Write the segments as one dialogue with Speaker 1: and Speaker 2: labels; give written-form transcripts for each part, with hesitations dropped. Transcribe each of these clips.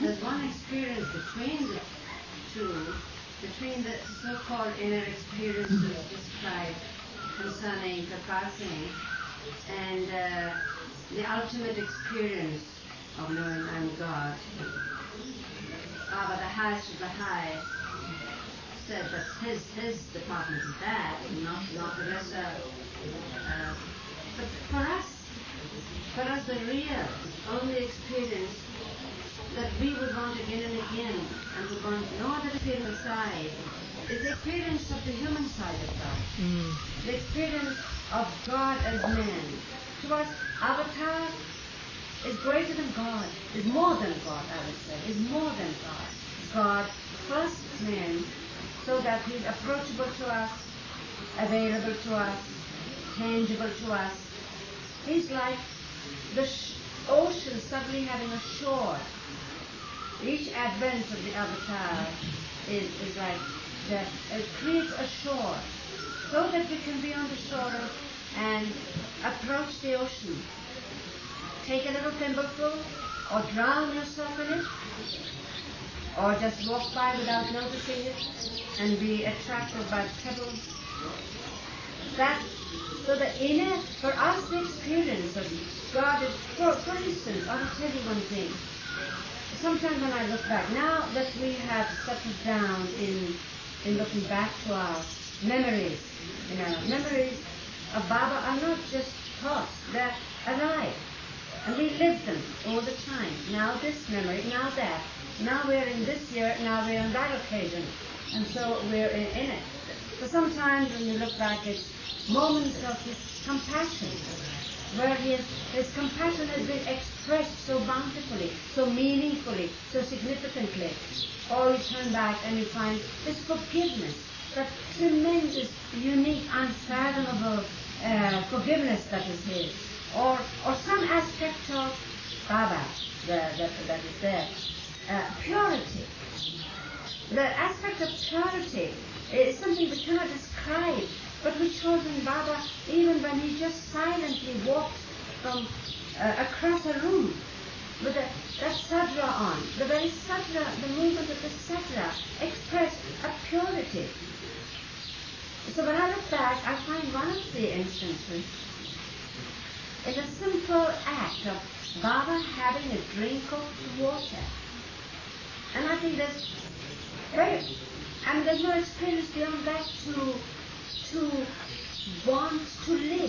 Speaker 1: there's one experience between the two, between the so-called inner experiences described concerning the passing and the ultimate experience of knowing I'm God. But the highest of the high said that his department is that, not the lesser. But for us the real, only experience that we would want again and again, and would want no other experience aside, is the experience of the human side of God. The experience of God as man. To us, Avatar is greater than God, is more than God, I would say, is more than God. God first man, so that he's approachable to us, available to us, tangible to us. He's like the ocean suddenly having a shore. Each advent of the Avatar is like that. It creates a shore so that we can be on the shore and approach the ocean. Take a little thimbleful, or drown yourself in it, or just walk by without noticing it and be attracted by pebbles. So the inner, for us, the experience of God is, for instance, I'll tell you one thing. Sometimes when I look back, now that we have settled down in looking back to our memories, memories of Baba are not just thoughts, they're alive. And we live them all the time. Now this memory, now that. Now we're in this year, now we're on that occasion. And so we're in it. So sometimes when you look back, it's moments of his compassion, where his compassion has been expressed so bountifully, so meaningfully, so significantly. Or you turn back and you find this forgiveness, that tremendous, unique, unfathomable forgiveness that is his. Or some aspect of Baba that is there. Purity. The aspect of purity is something we cannot describe, but we chose in Baba even when he just silently walked from across a room with that sadra on. The very sadra, the movement of the sadra expressed a purity. So when I look back, I find one of the instances is a simple act of Baba having a drink of water. And I think there's no experience beyond that to want to live.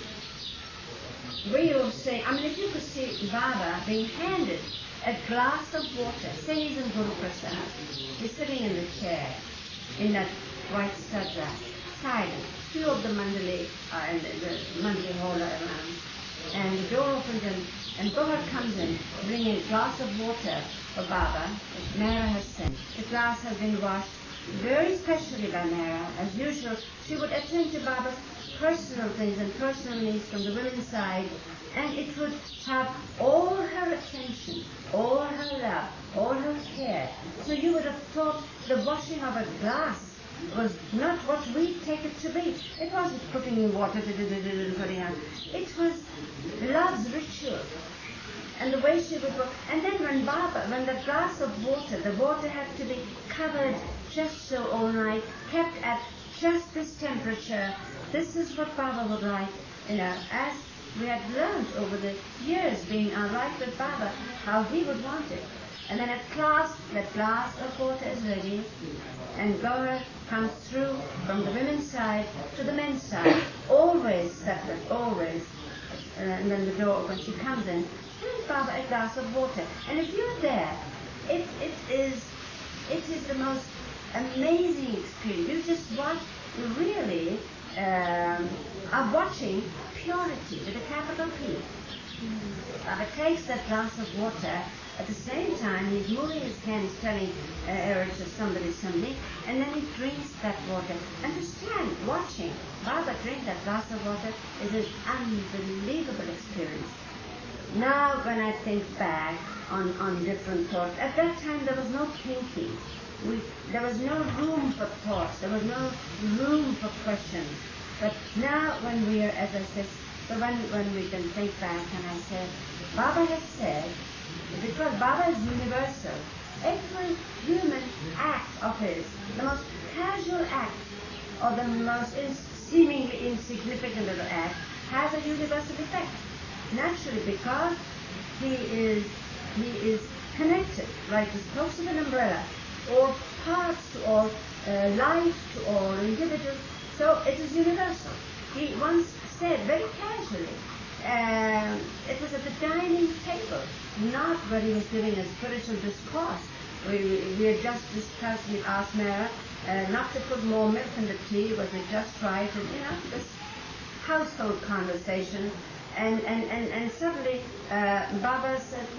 Speaker 1: We will say, if you could see Baba being handed a glass of water, say he's in Guru Prasad, he's sitting in the chair, in that white sadra, silent. Few of the mandali are in the mandali hall are around. And the door opens and Gohar comes in, bringing a glass of water for Baba, which Mera has sent. The glass has been washed very specially by Mera. As usual, she would attend to Baba's personal things and personal needs from the women's side, and it would have all her attention, all her love, all her care. So you would have thought the washing of a glass was not what we take it to be. It wasn't putting in water and putting out. It was love's ritual. And the way she would work. And then when the glass of water, the water had to be covered just so all night, kept at just this temperature. This is what Baba would like, as we had learned over the years being our life with Baba, how he would want it. And then at last, that glass of water is ready, and Gaura comes through from the women's side to the men's side, always separate, always. And then the door opens, she comes in, here's Baba a glass of water. And if you're there, it is the most amazing experience. You just really are watching purity with a capital P. Baba takes that glass of water. At the same time, he's moving his hands, telling to somebody, and then he drinks that water. And to stand watching Baba drink that glass of water is an unbelievable experience. Now, when I think back on different thoughts, at that time there was no thinking. There was no room for thoughts. There was no room for questions. But now, when we are, as I said, so when we can think back, and I said, Baba has said, because Baba is universal, always the most casual act or the most seemingly insignificant little act has a universal effect. Naturally, because he is connected, like the spokes of an umbrella, or parts to all, life to all individuals. So it is universal. He once said very casually, it was at the dining table, not where he was giving a spiritual discourse. We had just discussed, we asked Mara not to put more milk in the tea, was it just right, and this household conversation. And suddenly Baba said,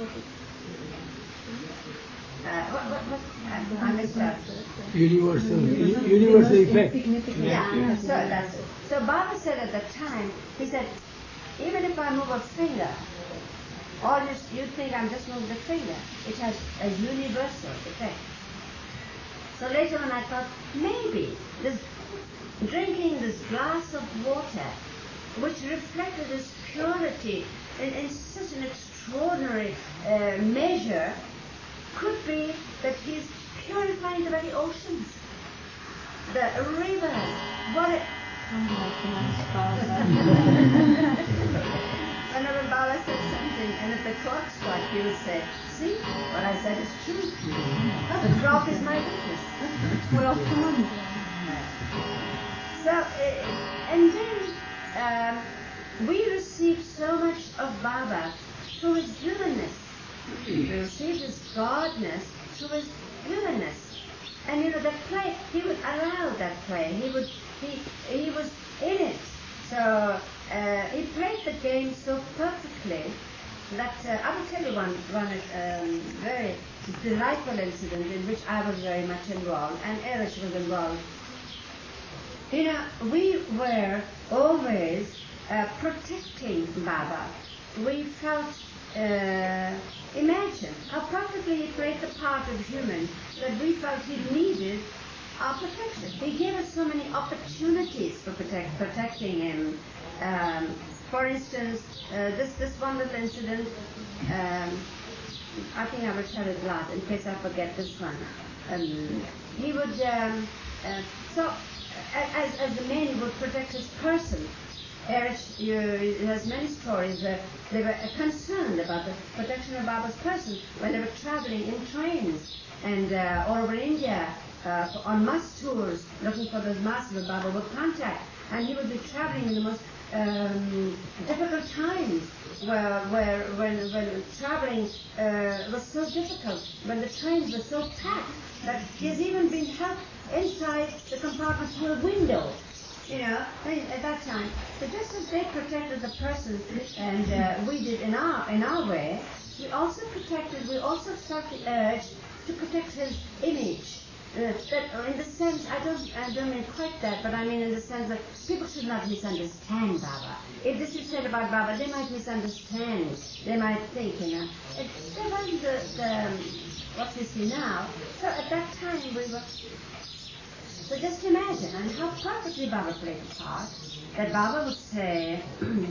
Speaker 1: I missed that.
Speaker 2: Universal effect.
Speaker 1: Yeah, so Baba said at that time, he said, even if I move a finger, or you think I'm just moving the finger, it has a universal effect. So later on I thought, maybe drinking this glass of water, which reflected this purity in such an extraordinary measure, could be that he's purifying the very oceans, the rivers. Whenever Baba said something, and if the clock struck, he would say, see, what I said is true. The clock is my witness. So, and then we received so much of Baba through his humanness. We received his godness through his humanness. And the play, he would allow that play. He was in it. So he played the game so perfectly that I will tell you one very delightful incident in which I was very much involved, and Erich was involved. We were always protecting Baba. We felt, imagine how perfectly he played the part of human that we felt he needed our protection. He gave us so many opportunities for protecting him. For instance, this one little incident, I think I will tell it last in case I forget this one. He would, so as the men would protect his person, Erich has many stories. They were concerned about the protection of Baba's person when they were traveling in trains and all over India on mass tours, looking for those masses that Baba would contact. And he would be traveling in the most difficult times, when traveling was so difficult, when the trains were so packed that he has even been helped inside the compartment through a window. At that time. So just as they protected the person, and we did in our way, we also felt the urge to protect his image. That in the sense, I don't mean quite that, but I mean in the sense that people should not misunderstand Baba. If this is said about Baba, they might misunderstand. They might think, It wasn't what we see now. So at that time we were. So just imagine, and how perfectly Baba played the part, that Baba would say,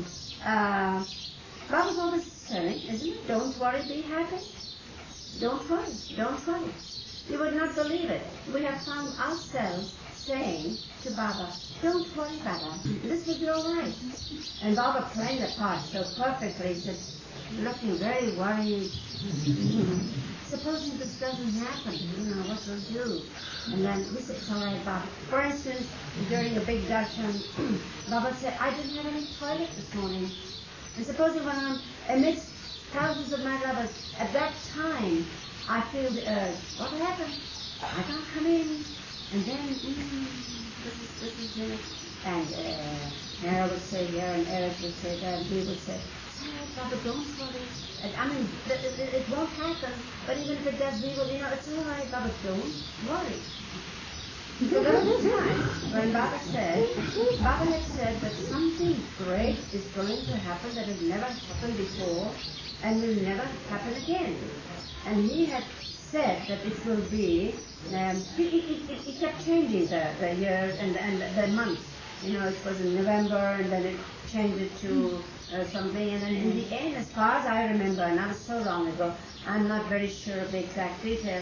Speaker 1: Baba's always saying, isn't it? Don't worry, be happy. Don't worry, don't worry. You would not believe it. We have found ourselves saying to Baba, don't worry, Baba, this will be all right. And Baba played the part so perfectly, just looking very worried. Supposing this doesn't happen, what will do? And then we said, it's all right, Baba. For instance, during a big darshan, Baba said, I didn't have any toilet this morning. And supposing when I'm amidst thousands of my lovers, at that time, I feel the urge. What will happen? I can't come in. And then, this is it. And Mara would say here, and Eric would say there, and he would say, Baba, don't worry. It won't happen, but even if it does, we will, it's all right, Baba, don't worry. So there was a time when Baba had said that something great is going to happen that has never happened before and will never happen again. And he had said that it will be, he kept changing the years and the months. It was in November, and then it changed it to something, and then in the end, as far as I remember, and that was so long ago, I'm not very sure of the exact details,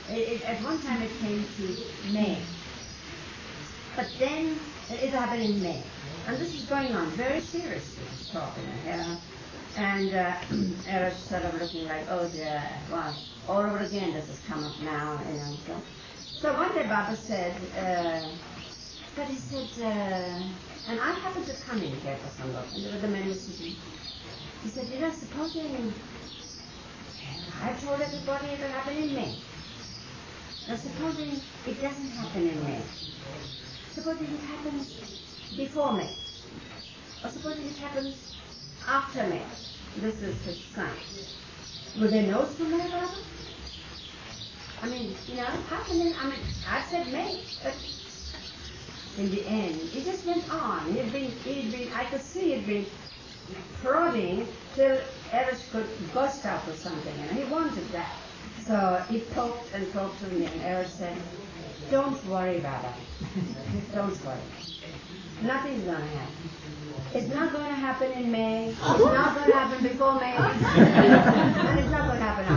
Speaker 1: At one time it came to May. But then it happened in May. And this is going on very seriously, talking here. And Eresh sort of looking like, oh dear, well, all over again this has come up now, you know. So one day Baba said, but he said, and I happened to come in here for some work, and there were the men were sitting. He said, you know, supposing I told everybody it will happen in May. Now supposing it doesn't happen in May. Supposing it happens before May. Or supposing it happens after May. This is his son. Will they know it's from May, Baba? I mean, you know, happening, I mean, I said May, but in the end, it just went on. He'd been, I could see he'd been prodding till Eresh could burst out with something, and he wanted that. So he poked and poked to me, and Eresh said, don't worry, Baba. Don't worry. Nothing's going to happen. It's not going to happen in May. It's not going to happen before May. And it's not going to happen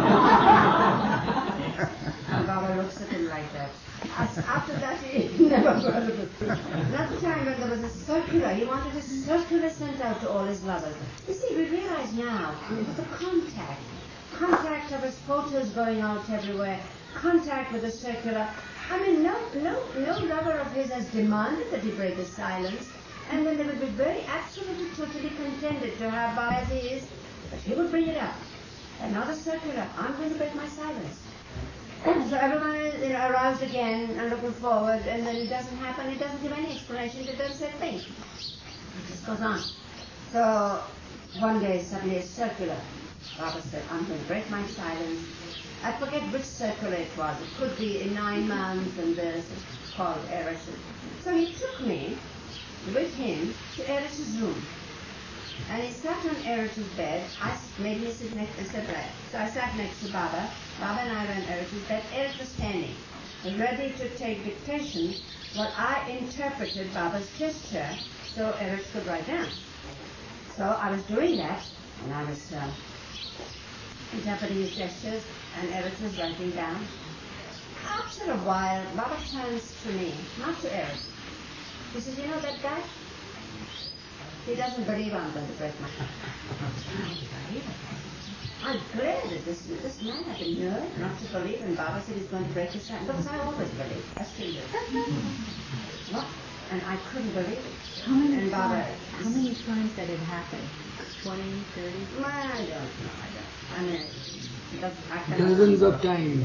Speaker 1: after. And Baba looks at him like that. After that, he never heard of it. Another time when there was a circular, he wanted a circular sent out to all his lovers. You see, we realize now, with the contact of his photos going out everywhere, contact with the circular. I mean, no lover of his has demanded that he break his silence, and then they would be very absolutely, totally contented to have Baba as he is, but he would bring it up. Another circular, I'm going to break my silence. So everyone is aroused again and looking forward, and then it doesn't happen, it doesn't give any explanation, it doesn't say a thing. It just goes on. So one day suddenly a circular. Baba said, I'm going to break my silence. I forget which circular it was. It could be in 9 months, and there's called Eresh. So he took me with him to Eresh's room. And he sat on Eresh's bed. I made me sit next to the bed. So I sat next to Baba. Baba and I were on Eresh's bed. Eresh was standing, ready to take dictation while I interpreted Baba's gesture so Eresh could write down. So I was doing that, and I was interpreting his gestures, and Eresh was writing down. After a while, Baba turns to me, not to Eresh. He says, you know that guy? He doesn't believe I'm going to break my I'm glad that this man had the nerve not to believe, and Baba said he's going to break his hand. Because I always believe. I still do. What? And I couldn't believe it.
Speaker 2: How many times that it happened? 20, 30?
Speaker 1: Well, I don't know. I mean,
Speaker 3: dozens of times.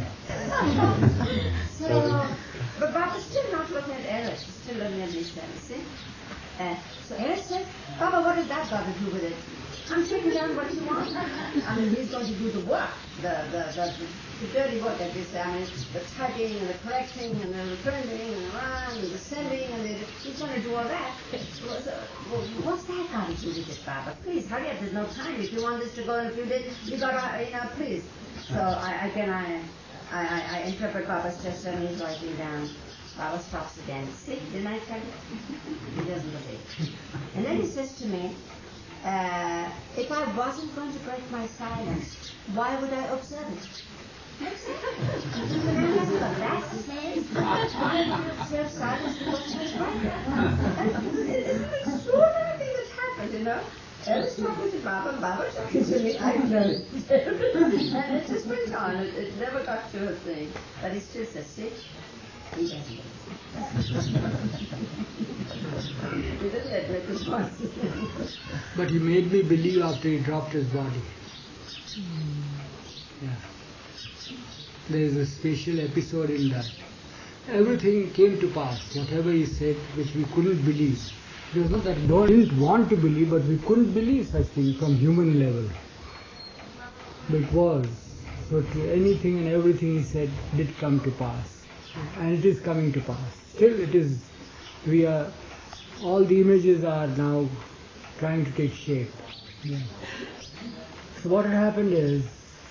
Speaker 1: So, but Baba's still not looking at Eresh. He's still looking at me, see? So Eresh said, Baba, what has that got to do with it? I'm taking down what you want. I mean, he's going to do the work, the dirty work, as they say. I mean, the typing and the correcting and the printing and the run and the sending, and he's going to do all that. What's that got to do with it, Baba? Please, hurry up. There's no time. If you want this to go in a few days, you got to, please. So I interpret Baba's gesture, and he's writing down. Baba stops again. See, didn't I tell you? He doesn't believe. And then he says to me, if I wasn't going to break my silence, why would I observe it? That's the same. Why would I observe silence because he was right? It's an extraordinary thing that's happened, you know. Eresh talking to Baba, Baba talking to me, I know it. And it just went on. It never got to a thing. But he still says, see, he doesn't. He didn't admit this once.
Speaker 3: But he made me believe after he dropped his body. Yeah. There is a special episode in that. Everything came to pass, whatever he said, which we couldn't believe. It was not that we didn't want to believe, but we couldn't believe such things from human level. But it was. So to anything and everything he said did come to pass. And it is coming to pass. Still it is, all the images are now trying to take shape. Yeah. So what had happened is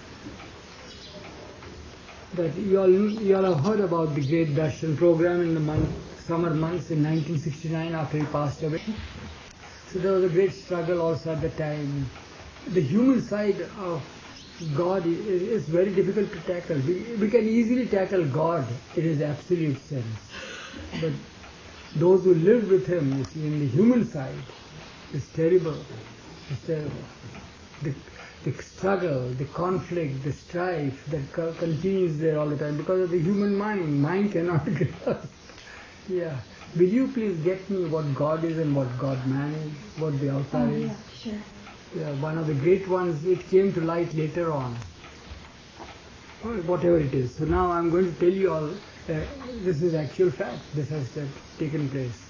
Speaker 3: that you all have heard about the Great Darshan program in the summer months in 1969 after he passed away. So there was a great struggle also at the time. The human side of God is very difficult to tackle. We can easily tackle God in his absolute sense. But those who live with him, you see, in the human side, is terrible. It's terrible. The struggle, the conflict, the strife that continues there all the time because of the human mind. Mind cannot grasp. Yeah. Will you please get me what God is and what God-man is, what the avatar is?
Speaker 1: Yeah, sure.
Speaker 3: Yeah, one of the great ones, it came to light later on. Well, whatever it is. So now I'm going to tell you all, this is actual fact. This has taken place.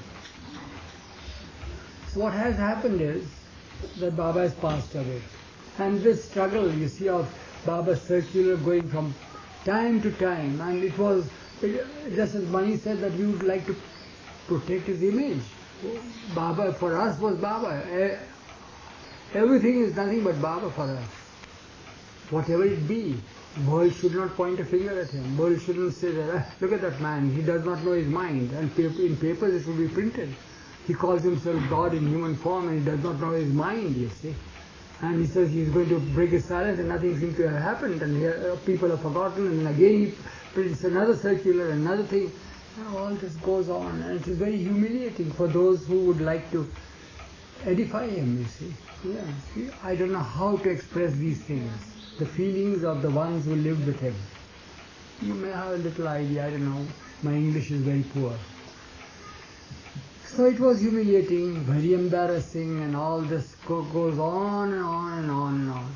Speaker 3: So what has happened is that Baba has passed away. And this struggle, you see, of Baba's circular going from time to time, and it was, just as Mani said, that we would like to protect his image. Baba for us was Baba. Everything is nothing but Baba for us. Whatever it be, world should not point a finger at him. World shouldn't say that, look at that man, he does not know his mind. And in papers it will be printed. He calls himself God in human form and he does not know his mind, you see. And he says he's going to break his silence and nothing seems to have happened. And people have forgotten, and then again he prints another circular, another thing. And all this goes on, and it is very humiliating for those who would like to edify him, you see. Yeah. I don't know how to express these things, the feelings of the ones who lived with him. You may have a little idea, I don't know, my English is very poor. So it was humiliating, very embarrassing, and all this goes on and on and on and on.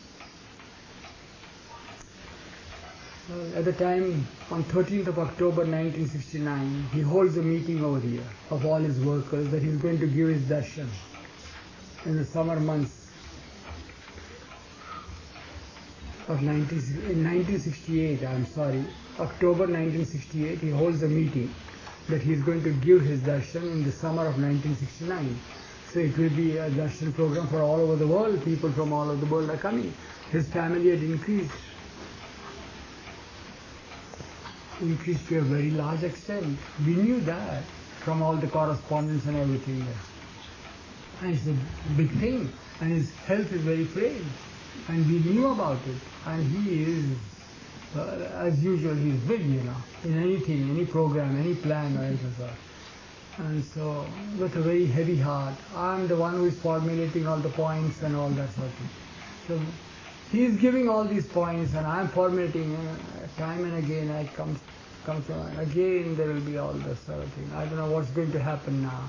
Speaker 3: So at the time, on 13th of October 1969, he holds a meeting over here of all his workers that he's going to give his darshan in the summer months of in 1968, October 1968, he holds a meeting that he is going to give his darshan in the summer of 1969. So it will be a darshan program for all over the world. People from all over the world are coming. His family had increased to a very large extent. We knew that from all the correspondence and everything. And it's a big thing. And his health is very frail. And we knew about it. And he is, as usual, he is big, in anything, any program, any plan or anything. And so, with a very heavy heart, I'm the one who is formulating all the points and all that sort of thing. So, he is giving all these points and I'm formulating time and again. I come to, and again there will be all this sort of thing. I don't know what's going to happen now.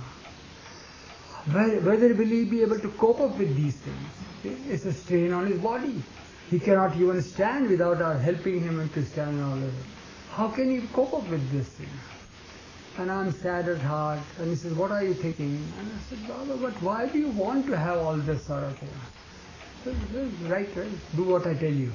Speaker 3: Whether will he be able to cope up with these things? It's a strain on his body. He cannot even stand without our helping him to stand and all that. How can he cope up with this thing? And I'm sad at heart. And he says, what are you thinking? And I said, Baba, but why do you want to have all this sort of thing? Right, do what I tell you.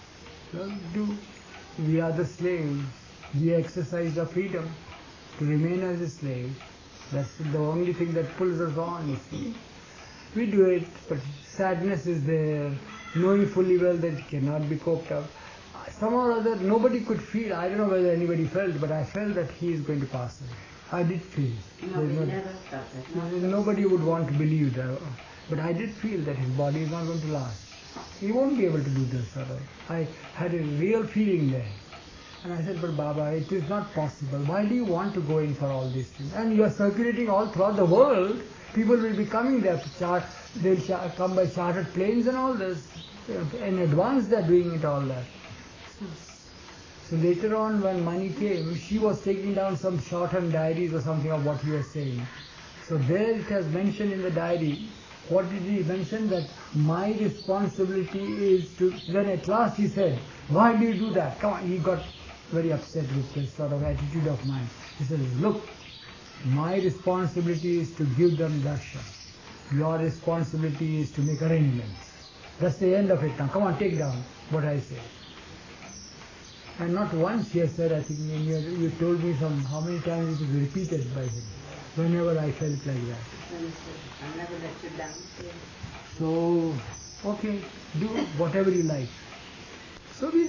Speaker 3: Do. We are the slaves. We exercise our freedom to remain as a slave. That's the only thing that pulls us on, you see. We do it, but sadness is there, knowing fully well that it cannot be coped up. Somehow or other, nobody could feel, I don't know whether anybody felt, but I felt that he is going to pass away. I did feel.
Speaker 1: No, we never felt it.
Speaker 3: Nobody would want to believe that. But I did feel that his body is not going to last. He won't be able to do this. I had a real feeling there. And I said, but Baba, it is not possible. Why do you want to go in for all these things? And you are circulating all throughout the world. People will be coming there. They'll come by chartered planes and all this. In advance they are doing it all that. So later on when Mani came, she was taking down some shorthand diaries or something of what he was saying. So there it has mentioned in the diary. What did he mention? That my responsibility is to... Then at last he said, why do you do that? Come on. He got very upset with this sort of attitude of mine. He says, look, my responsibility is to give them darshan. Your responsibility is to make arrangements. That's the end of it now. Come on, take down what I say. And not once he has said, I think you told me how many times it was repeated by him. Whenever I felt like that.
Speaker 1: I'll never let you down.
Speaker 3: So, okay, do whatever you like. So we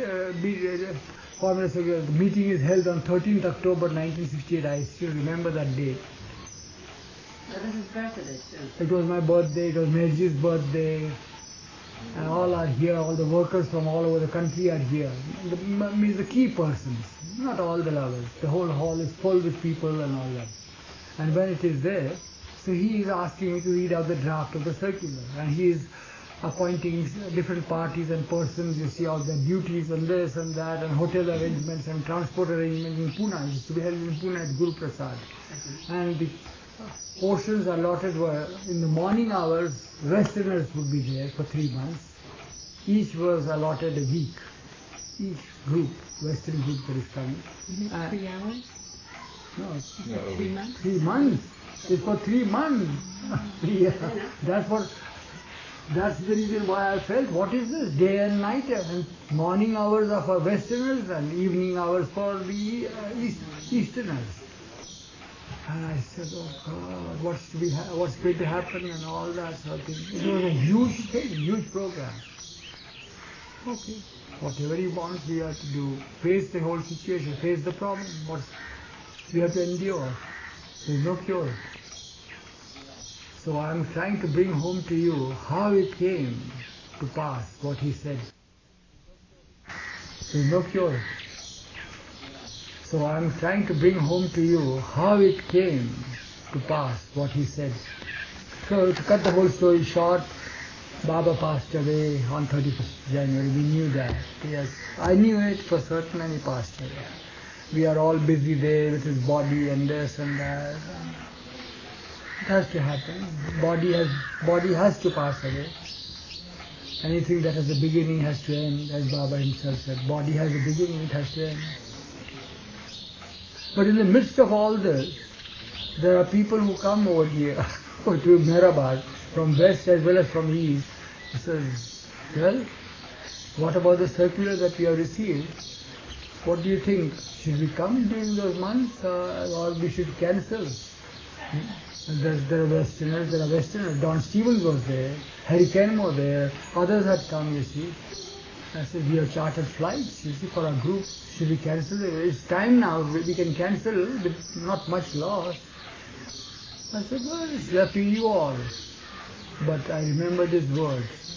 Speaker 3: the meeting is held on 13th October 1968. I still remember that date.
Speaker 1: That was his birthday too.
Speaker 3: It was my birthday, it was Merji's birthday. And all are here, all the workers from all over the country are here. The key persons, not all the lovers. The whole hall is full with people and all that. And when it is there, so he is asking me to read out the draft of the circular. And he is appointing different parties and persons, you see all their duties and this and that, and hotel arrangements and transport arrangements in Pune. It used to be held in Pune at Guru Prasad. And the portions allotted were, in the morning hours, Westerners would be there for 3 months. Each was allotted a week. Each group, Western group that is coming.
Speaker 2: 3 hours?
Speaker 3: No,
Speaker 2: 3 months?
Speaker 3: 3 months. It's for 3 months. Yeah. That's the reason why I felt, what is this? Day and night, and morning hours are for Westerners and evening hours for the Easterners. And I said, oh God, what's going to happen and all that sort of thing. It was a huge thing, huge program. Okay, whatever he wants, we have to do. Face the whole situation, face the problem. We have to endure. There's no cure. So I'm trying to bring home to you how it came to pass, what he said. There's no cure. So I'm trying to bring home to you how it came to pass, what he said. So to cut the whole story short, Baba passed away on 31st January. We knew that. Yes, I knew it for certain, and he passed away. We are all busy there with his body and this and that. It has to happen. Body has to pass away. Anything that has a beginning has to end, as Baba himself said. Body has a beginning, it has to end. But in the midst of all this, there are people who come over here to Mehrabad from west as well as from east. He says, well, what about the circular that we have received? What do you think? Should we come during those months or we should cancel? There are Westerners. Don Stevens was there, Harry Ken was there, others had come, you see. I said, we have chartered flights, you see, for our group. Should we cancel it? It's time now, we can cancel with not much loss. I said, well, it's left to you all. But I remember these words.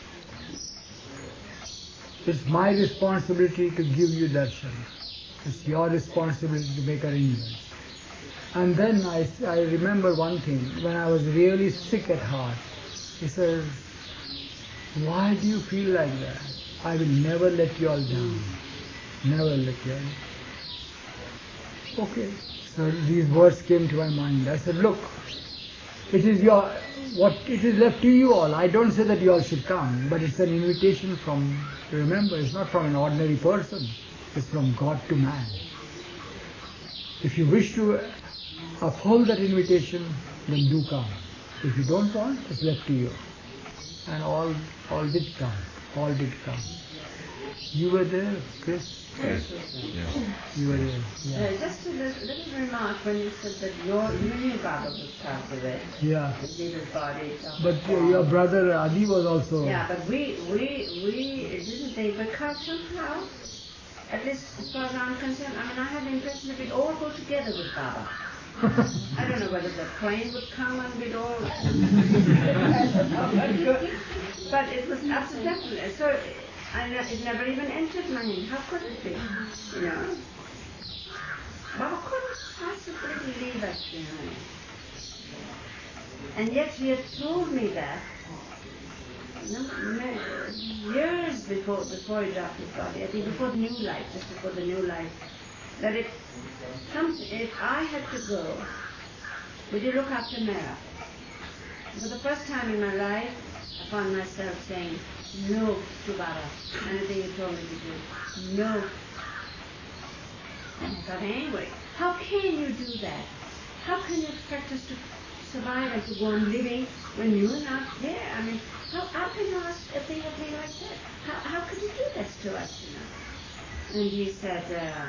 Speaker 3: It's my responsibility to give you darshan. It's your responsibility to make arrangements. And then I remember one thing, when I was really sick at heart, he says, why do you feel like that? I will never let you all down. Never let you all down. Okay. So these words came to my mind. I said, look, it is left to you all. I don't say that you all should come, but it's an invitation remember, it's not from an ordinary person. It's from God to man. If you wish to uphold that invitation, then do come. If you don't want, it's left to you. And all did come. All did come. You were there, Chris?
Speaker 4: Yes.
Speaker 3: You were there. Yeah.
Speaker 1: Just a little remark when you said that you knew Baba was passed away.
Speaker 3: Yeah.
Speaker 1: Leave his body.
Speaker 3: But your brother Adi was also.
Speaker 1: Yeah, but we didn't think, because somehow, at least as far as I'm concerned, I had the impression that we'd all go together with Baba. I don't know whether the plane would come and we'd all but it was absolutely so. It never even entered my head. How could it be? You know, Baba couldn't possibly leave us behind. And yet he had told me that years before he dropped his body. I think before the new life, just before the new life, that if I had to go, would you look after Mera? For the first time in my life, I found myself saying no to Baba. Anything he told me to do, no. And I thought, anyway, how can you do that? How can you expect us to survive and to go on living when you're not there? I mean, how can you ask a thing of me like that? How could you do this to us, you know? And he said,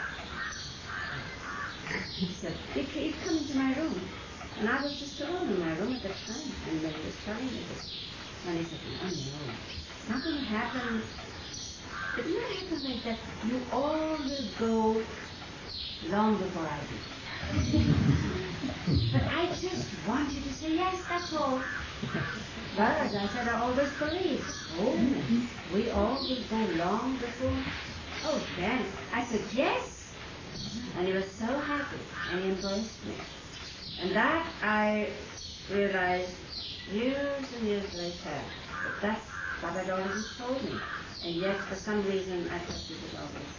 Speaker 1: he'd come into my room. And I was just alone in my room at that time. And then he was telling me this. And he said, oh no, it's not going to happen. It will not happen like that. You all will go long before I do. But I just wanted to say, yes, that's all. But I said, I always believe. Oh, we all will go long before. Oh, then I said, yes. And he was so happy and he embraced me. And that I realized years and years later that that's what had already told me. And yet, for some reason, I thought it was always.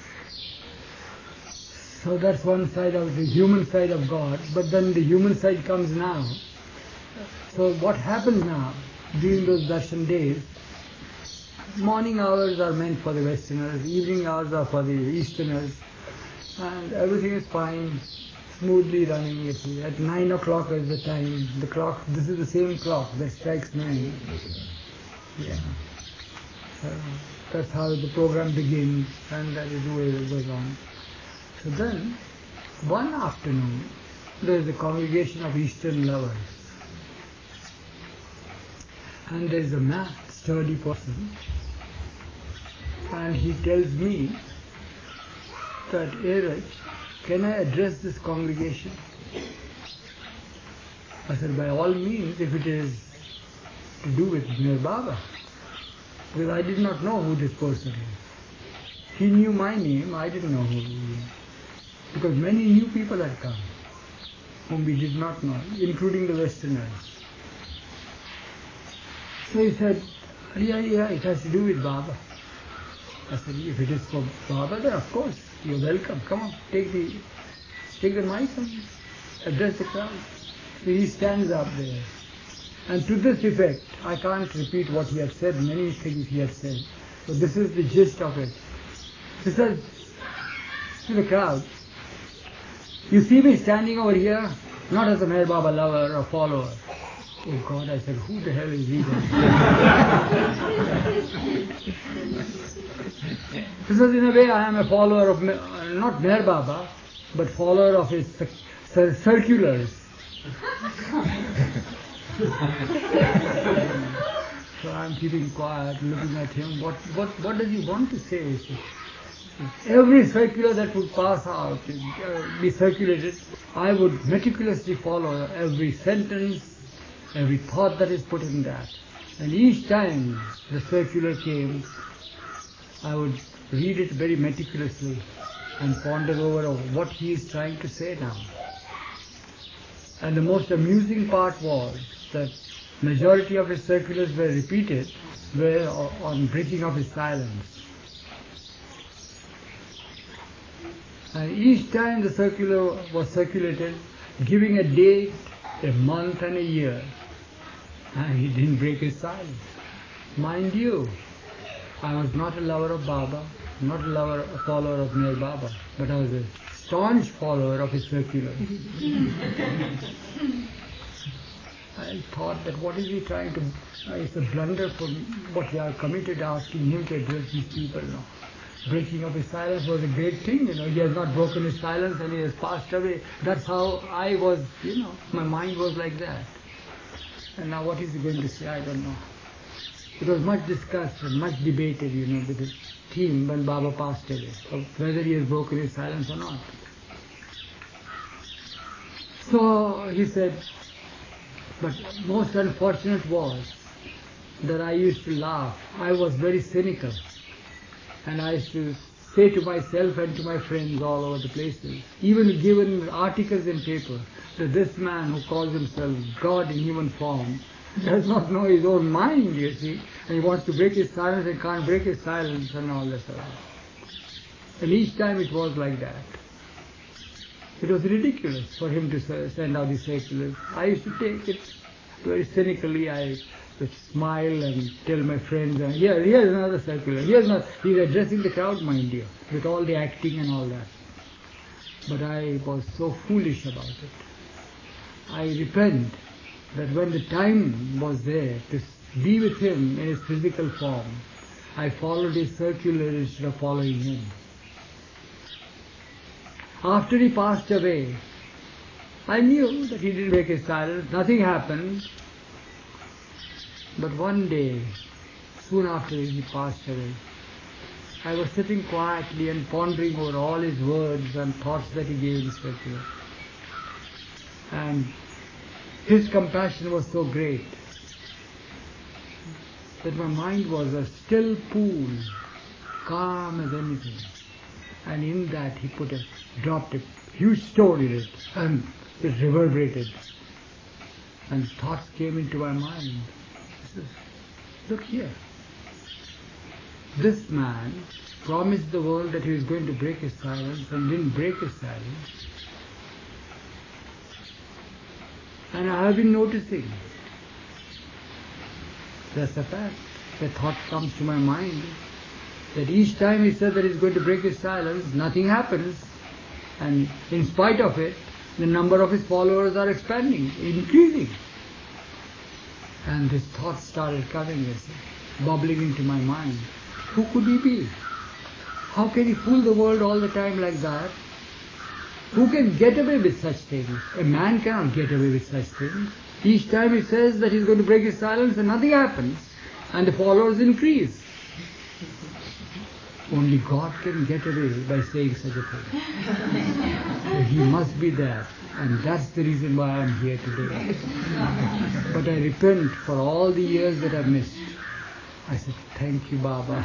Speaker 3: So that's one side of the human side of God, but then the human side comes now. So what happens now, during those darshan days, morning hours are meant for the Westerners, evening hours are for the Easterners, and everything is fine, smoothly running, you see. At 9 o'clock is the time, the clock, this is the same clock that strikes 9. Yeah. That's how the program begins, and that is the way it goes on. So then, one afternoon, there is a congregation of Eastern lovers. And there is a man, sturdy person, and he tells me that, Raj, can I address this congregation? I said, by all means, if it is to do with Meher Baba. Because I did not know who this person is. He knew my name, I didn't know who he is. Because many new people had come, whom we did not know, including the Westerners. So he said, yeah, it has to do with Baba. I said, if it is for Baba, then of course, you're welcome. Come on, take the mic and address the crowd. So he stands up there. And to this effect, I can't repeat what he had said, many things he had said. But this is the gist of it. He said to the crowd, you see me standing over here, not as a Meher Baba lover or follower. Oh God, I said, who the hell is he then? He says, in a way, I am a follower of, not Meher Baba, but follower of his circulars. So I'm keeping quiet, looking at him. What does he want to say? Every circular that would pass out, be circulated, I would meticulously follow every sentence, every thought that is put in that. And each time the circular came, I would read it very meticulously and ponder over what he is trying to say now. And the most amusing part was that majority of his circulars were repeated were on breaking of his silence. And each time the circular was circulated, giving a date, a month and a year, and he didn't break his silence. Mind you, I was not a lover of Baba, not a follower of Meher Baba, but I was a staunch follower of his circulars. I thought that what is he trying to... it's a blunder for what we are committed asking him to address these people now. Breaking of his silence was a great thing, he has not broken his silence and he has passed away. That's how I was, my mind was like that. And now what is he going to say, I don't know. It was much discussed and much debated, with the theme when Baba passed away, of whether he has broken his silence or not. So he said, but most unfortunate was that I used to laugh. I was very cynical. And I used to say to myself and to my friends all over the places, even given articles in paper, that this man who calls himself God in human form does not know his own mind, you see, and he wants to break his silence and can't break his silence and all that stuff. And each time it was like that. It was ridiculous for him to send out these circulars. I used to take it very cynically. I would smile and tell my friends, here's another circular. He's addressing the crowd, mind you, with all the acting and all that. But I was so foolish about it. I repent that when the time was there to be with him in his physical form, I followed his circular instead of following him. After he passed away, I knew that he didn't break his silence, nothing happened. But one day, soon after he passed away, I was sitting quietly and pondering over all his words and thoughts that he gave in circular. And his compassion was so great that my mind was a still pool, calm as anything. And in that he dropped a huge stone in it, and it reverberated. And thoughts came into my mind. He says, look here. This man promised the world that he was going to break his silence and didn't break his silence. And I have been noticing. That's a fact. The thought comes to my mind that each time he said that he's going to break his silence, nothing happens. And in spite of it, the number of his followers are expanding, increasing. And this thought started coming, bubbling into my mind. Who could he be? How can he fool the world all the time like that? Who can get away with such things? A man cannot get away with such things. Each time he says that he's going to break his silence and nothing happens, and the followers increase. Only God can get away by saying such a thing. So he must be there, and that's the reason why I'm here today. But I repent for all the years that I've missed. I said, thank you, Baba.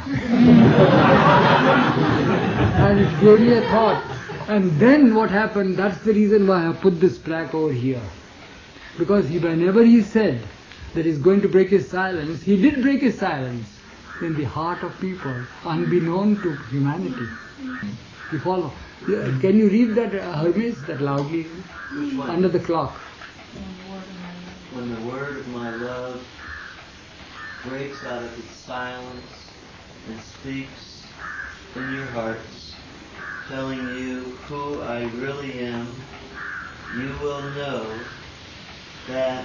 Speaker 3: And it gave me a thought. And then what happened, that's the reason why I put this plaque over here. Because whenever he said that he's going to break his silence, he did break his silence in the heart of people, unbeknown to humanity. You follow? Can you read that, Hermes, that loudly? Under the clock.
Speaker 4: When the word of my love breaks out of its silence and speaks in your hearts, telling you who I really am, you will know that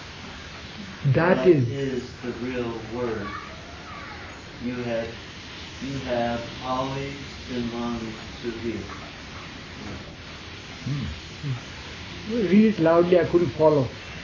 Speaker 4: is the real word you have always been longing to hear.
Speaker 3: Read it loudly, I couldn't follow.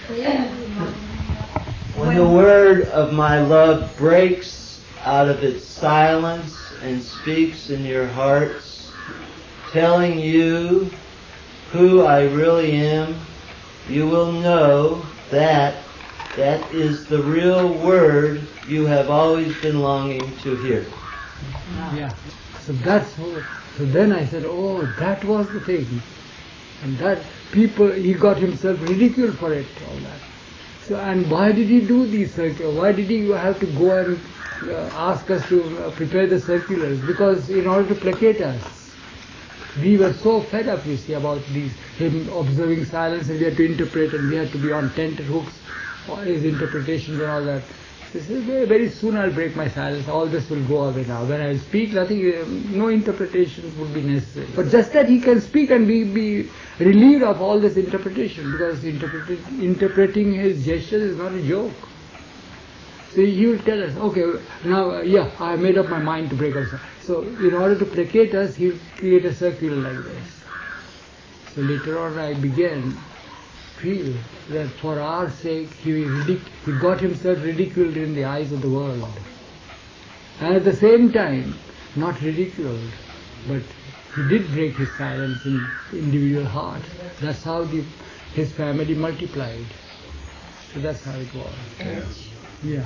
Speaker 4: When the word of my love breaks out of its silence and speaks in your hearts, telling you who I really am, you will know that is the real word you have always been longing to hear.
Speaker 3: Yeah. So then I said, oh, that was the thing. And that he got himself ridiculed for it, all that. So, and why did he do these circulars? Why did he have to go and ask us to prepare the circulars? Because in order to placate us. We were so fed up, you see, about him observing silence, and we had to interpret, and we had to be on tenterhooks, all his interpretations and all that. This is very soon I'll break my silence. All this will go away now. When I speak, no interpretations would be necessary. But just that he can speak and be relieved of all this interpretation, because interpreting his gestures is not a joke. So he will tell us, okay, now, I made up my mind to break up. So in order to placate us, he will create a circular like this. So later on I began to feel that for our sake, he got himself ridiculed in the eyes of the world. And at the same time, not ridiculed, but he did break his silence in individual heart. That's how his family multiplied. So that's how it was. Yeah.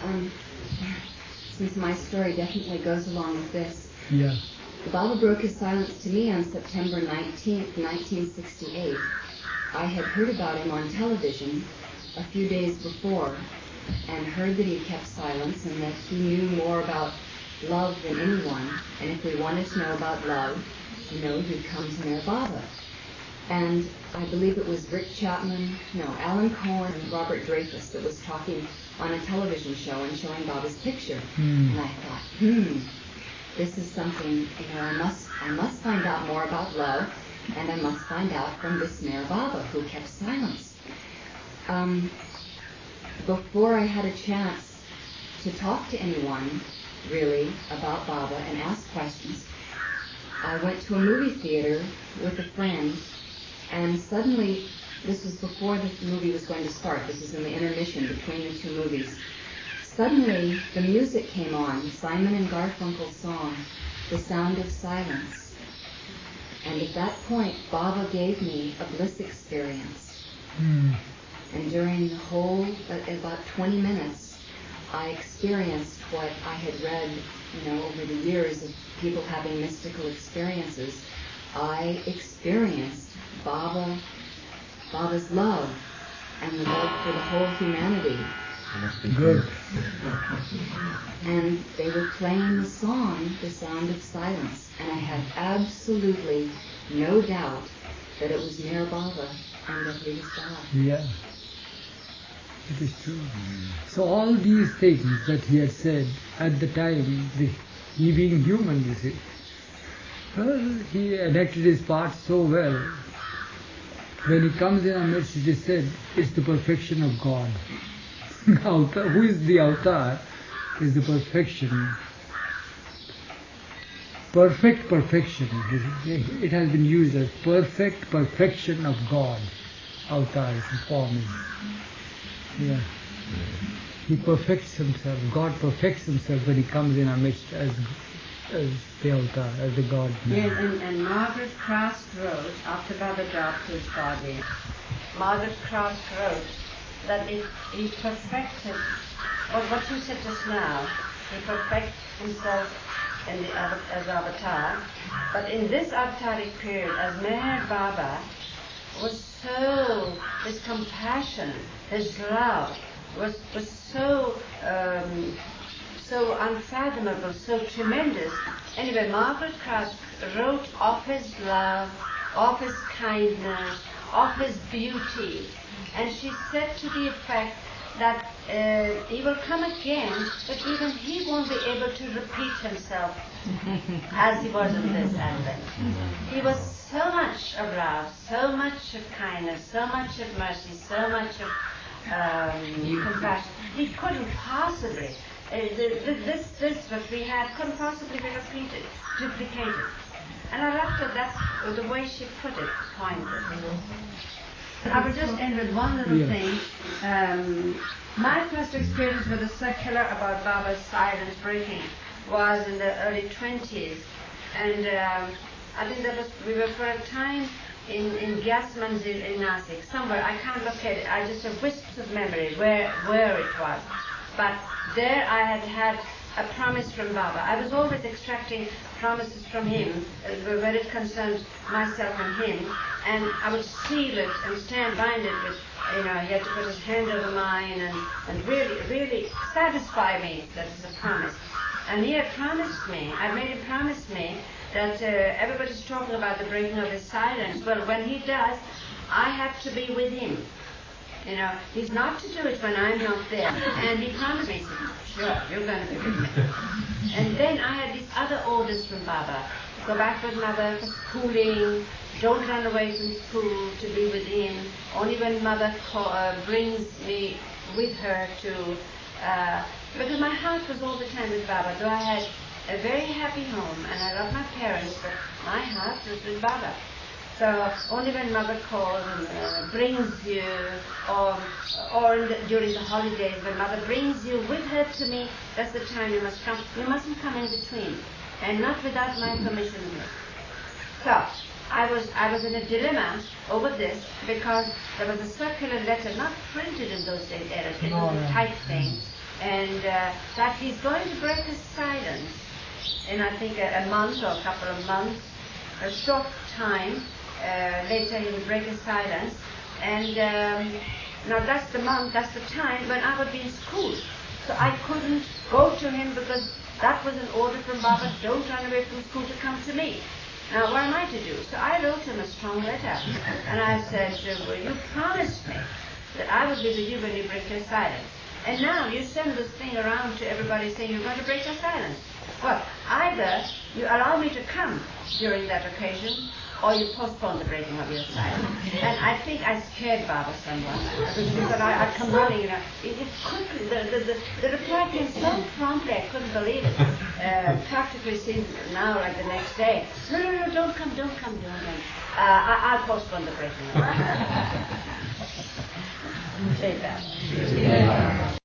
Speaker 1: Since my story definitely goes along with this.
Speaker 3: Yeah.
Speaker 1: The Baba broke his silence to me on September 19th, 1968. I had heard about him on television a few days before and heard that he kept silence and that he knew more about love than anyone. And if we wanted to know about love, you'd come to Meher Baba. And I believe it was Alan Cohen and Robert Dreyfus that was talking on a television show and showing Baba's picture. And I thought, this is something, I must find out more about love, and I must find out from this Meher Baba who kept silence. Before I had a chance to talk to anyone, really, about Baba and ask questions, I went to a movie theater with a friend, and suddenly, this was before the movie was going to start, this was in the intermission between the two movies, suddenly the music came on, Simon and Garfunkel's song, The Sound of Silence. And at that point, Baba gave me a bliss experience.
Speaker 5: And during the whole, about 20 minutes, I experienced what I had read, over the years of people having mystical experiences. I experienced Baba's love and the love for the whole humanity.
Speaker 3: Good.
Speaker 5: And they were playing the song, The Sound of Silence, and I had absolutely no doubt that it was Meher Baba and that he was God.
Speaker 3: Yeah, it is true. So all these things that he had said at the time, he being human, you see, he enacted his part so well. When he comes in our midst, it is said, it's the perfection of God. Who is the avatar? Is the perfection. Perfect perfection. It has been used as perfect perfection of God. Avatar is the form. Yeah. He perfects himself. God perfects himself when he comes in our midst as the avatar, as the God.
Speaker 1: Yes, and Margaret Cross wrote, after Baba dropped his body, Margaret Cross wrote that he perfected, what you said just now, he perfects himself as avatar, but in this avataric period, as Meher Baba was so, his compassion, his love was so unfathomable, so tremendous. Anyway, Margaret Cross wrote of his love, of his kindness, of his beauty, and she said to the effect that he will come again, but even he won't be able to repeat himself as he was in this advent. He was so much of love, so much of kindness, so much of mercy, so much of compassion. He couldn't possibly, this what we had couldn't possibly be repeated, duplicated. And I loved that that's the way she put it, pointed. I will just end with one little thing. My first experience with the circular about Baba's silence breaking was in the early 20s. And I think we were for a time in Gas Manzil in Nasik, somewhere. I can't locate it. I just have wisps of memory where it was. But there I had a promise from Baba. I was always extracting promises from him when it concerned myself and him, and I would seal it and stand behind it with, he had to put his hand over mine and really satisfy me that it's a promise. And he had promised me, I made him promise me that everybody's talking about the breaking of his silence. Well, when he does, I have to be with him. He's not to do it when I'm not there. And he promised me, sure, you're going to be with me. And then I had these other orders from Baba. Go back with Mother for schooling, don't run away from school, to be with him. Only when Mother brings me with her to... because my heart was all the time with Baba. Though I had a very happy home and I love my parents, but my heart was with Baba. So only when Mother calls and brings you, or during the holidays when Mother brings you with her to me, that's the time you must come. You mustn't come in between, and not without my permission. So I was in a dilemma over this because there was a circular letter, not printed in those days, it was a type thing, and that he's going to break his silence in I think a month or a couple of months, a short time. Later he would break his silence, and now that's the month, that's the time when I would be in school. So I couldn't go to him because that was an order from Baba, don't run away from school to come to me. Now what am I to do? So I wrote him a strong letter, and I said, well, you promised me that I would be with you when you break your silence. And now you send this thing around to everybody saying you're going to break your silence. Well, either you allow me to come during that occasion, or you postpone the breaking of your silence. And I think I scared Baba somewhat. Because I'd come running, it quickly, the reply came so promptly, I couldn't believe it. Practically seemed now like the next day. No, don't come. I'll postpone the breaking of your silence. Take that.